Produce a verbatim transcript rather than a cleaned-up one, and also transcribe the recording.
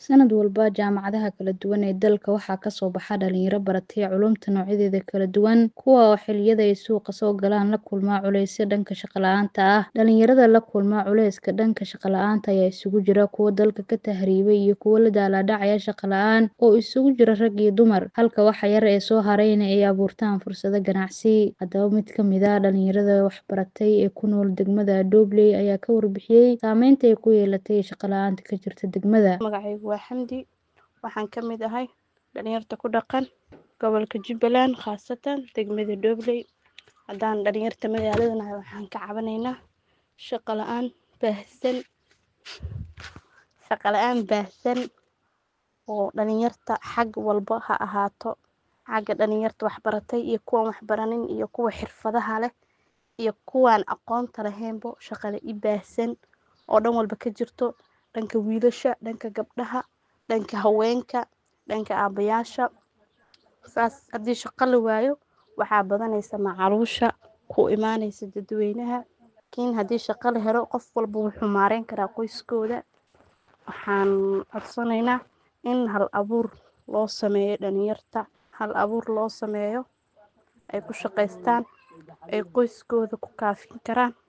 Sanad walba, jaamacadaha kala duwan ee dalka waxaa ka soo baxa dhalinyaro baratay culuumta noocyadeeda kala duwan, kuwaas oo xilliyada ay suuqa soo galaan la kulma culeysyo dhanka shaqo la'aanta ah. Dhalinyarada la kulma culeyska dhanka shaqo la'aanta ayaa isugu jira kuwa dalka ka tahriibay iyo kuwa la daalaa dhacaya shaqo la'aan oo isugu jira rag iyo dumar, halka waxa yar ee soo harayna ay abuurtaan fursado ganacsi. Haddaba, mid ka mid ah dhalinyarada wax baratay ee ku nool degmada Doobley ayaa ka warbixiyay saameynta ay ku yeelatay shaqo la'aanta ka jirta degmada. Magacaygu waa Xamdi, waxaan ka mid ahay dhalinyarta ku dhaqan gobolka Jubbaland, khaasatan degmada Doobley. Haddaan dhalinyarta magaalada nahay, waxaan ka cabanaynaa shaqo la'aan baahsan shaqo la'aan baahsan oo dhalinyarta xag walba ha ahaato, xagga dhalinyarta wax baratay iyo kuwan wax baranin iyo kuwa xirfadaha leh iyo kuwan aqoonta lahaynbo shaqo la baahsan oo dhan walba ka jirto, dhanka wiilasha, dhanka gabdhaha, dhanka haweenka, dhanka aabayaasha. Saas haddii shaqo la waayo waxaa badanaysa macaluusha ku imaanaysa dadweynaha. Laakiin haddii shaqo la helo, qof walba wuxuu maareyn karaa qoyskooda. Waxaan codsanaynaa in hal abuur loo sameeyo dhalinyarta, hal abuur loo sameeyo ay ku shaqeystaan, ay qoyskooda ku kaafin karaan.